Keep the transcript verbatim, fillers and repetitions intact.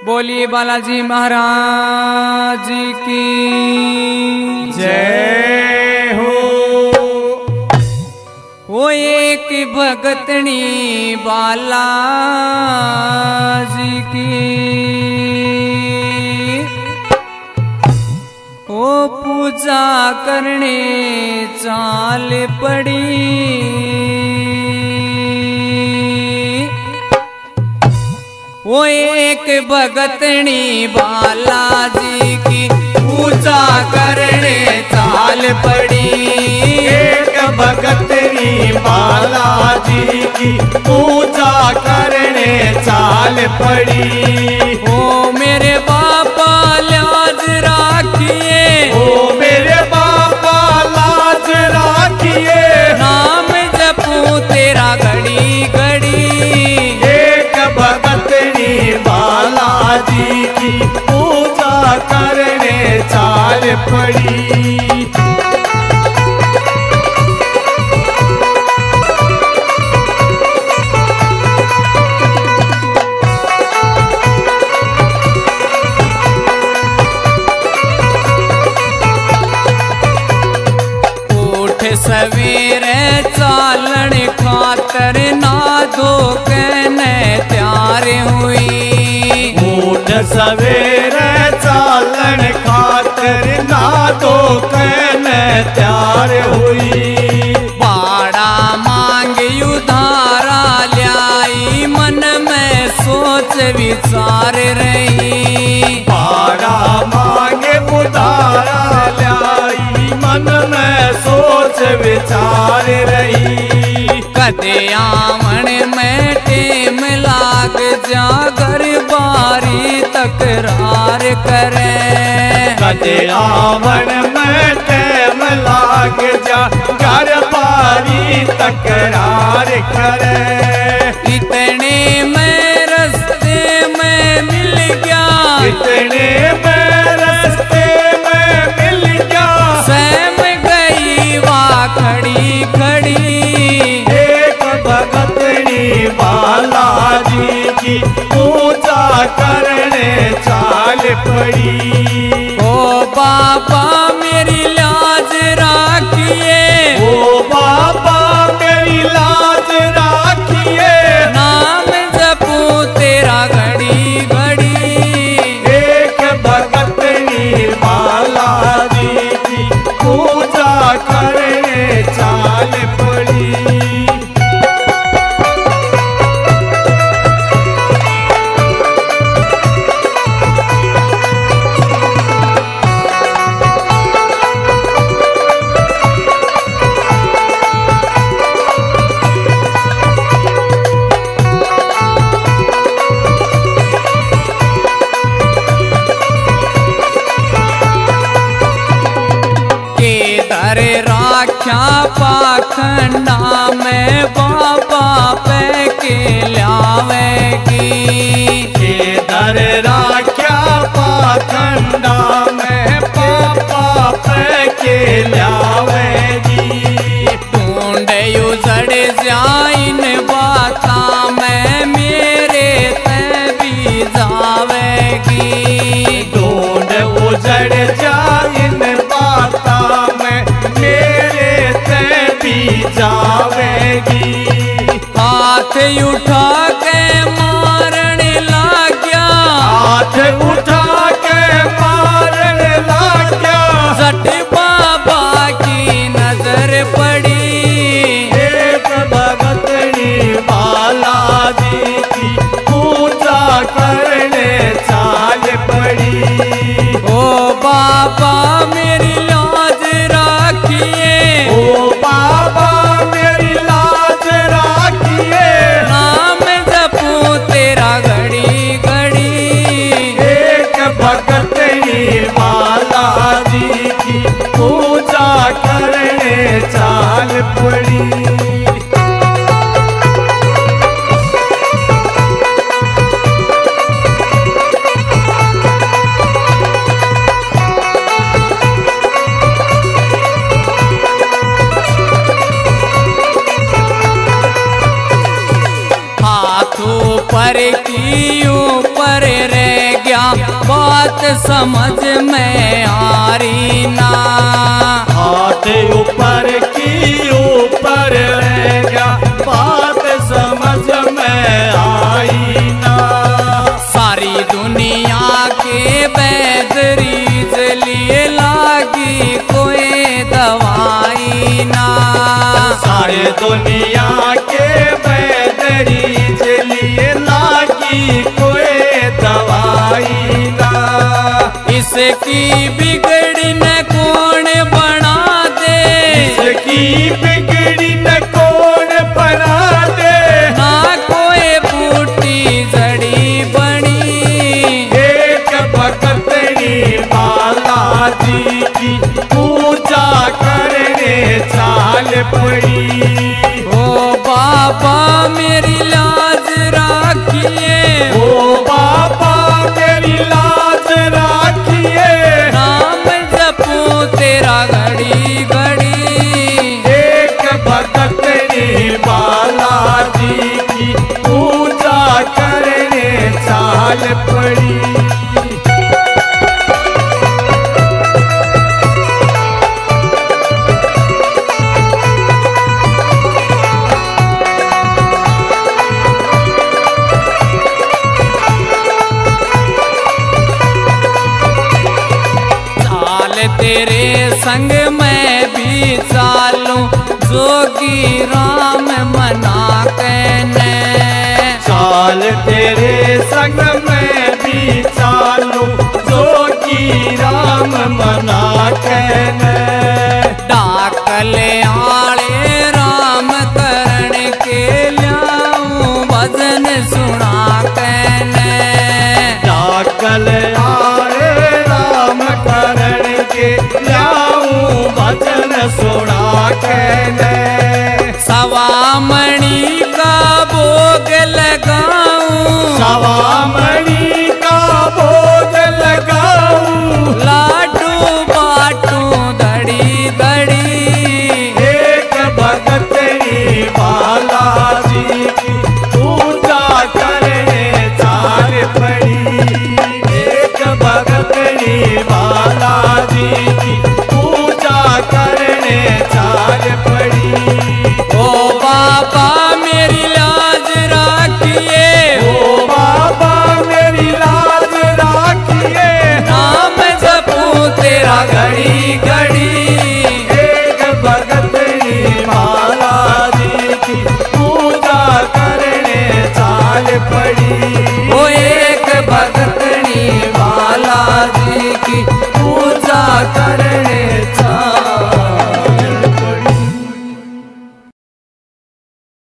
बोलिए बालाजी महाराज की जय हो। वो एक भगतनी बालाजी की, वो पूजा करने चाल पड़ी। वो एक भगतनी बालाजी की पूजा करने चाल पड़ी। एक भगतनी बालाजी की पूजा करने चाल पड़ी। ओ मेरे बाबा लाज राखिए, ओ मेरे बाबा लाज राखिए, नाम जपू तेरा घड़ी घड़ी। एक भगतनी बालाजी की पूजा करने चाल पड़ी। सवेरे चालन खातर ना दो कहने तैयार हुई। ऊठ सवेरे चालन खातर ना दो कहने तैयार हुई। बाड़ा मांग उधारा ल्याई, मन में सोच विचार रही। बाड़ा मांगे उधारा ल्याई, मन में सोच विचार रही। कदे आमण में टेम लाग जा, घर बारी तकरार करे। कदे आमण में टेम लाग जा, घर बारी तकरार करे। इतने में रस्ते में मिल गया, इतने में रस्ते में मिल गया, सहम गई वाह खड़ी खड़ी। एक भगतनी बालाजी की पूजा करने चाल पड़ी। ओ बाबा मेरी लाज राखिए, ओ बाबा मेरी लाज राखिए, नाम जपू तेरा घड़ी घड़ी। एक भगतनी बालाजी की पूजा करने चाल पड़ी। राख्या पाखंडा में बाबा पे के लावेगी। केदार राख्या पाखंडा में पापा पे के लावेगी। ढूंढे उजड़ जाइन बाता में मेरे ते भी जावेगी। ढूंढ उजड़ जाइन बाता में मेरे ते भी जावेगी। हाथ उठा के मारने लाग्या, हाथ उठा के मारने लाग्या, सट बाबा की नजर पड़ी। एक भगतनी बालाजी की पूजा करने चाल पड़ी। ओ बाबा मेरी लाज राखिए, ओ बाबा मेरी लाज राखिए, नाम जपू तेरा घड़ी घड़ी। एक भगतनी बालाजी की पूजा करने चाल पड़ी। हाथों पर की ऊपर रह बात समझ में आ रही ना। हाथ ऊपर की ऊपर रह गया, बात समझ में आई ना। सारी दुनिया के बैदरीज लिए लागी कोई दवाई ना। सारे दुनिया के बैदरीज लिए लागी कोई दवाई ना। इसकी बिगड़ी न कौन बना दे, इसकी बिगड़ी न कौन बना दे। ना कोई बूटी जड़ी बनी, एक भगतनी बालाजी की पूजा करने चाल पड़ी। ओ बाबा मेरी लाज राखिए, ओ बाबा मेरी लाज राखिए। नाम जपूं तेरा घड़ी घड़ी। एक भगतनी बालाजी की पूजा करने चाल पड़ी। तेरे संग मैं भी चालूं, जोगी राम मना कहने। चाल तेरे संग मैं भी चालूं, जोगी राम मना कहने। डाकले आले राम करण के ल्याऊं, भजन सुना कहने। डाकल आए राम करण के ल्याऊं, भजन सुना कहने। सवा मणि का भोग लगाऊं, सवा मणि का भोग लगाऊं। लाडू बाटूं धड़ी धड़ी। एक भगतनी बालाजी की पूजा करने चाल पड़ी। एक भगतनी बाला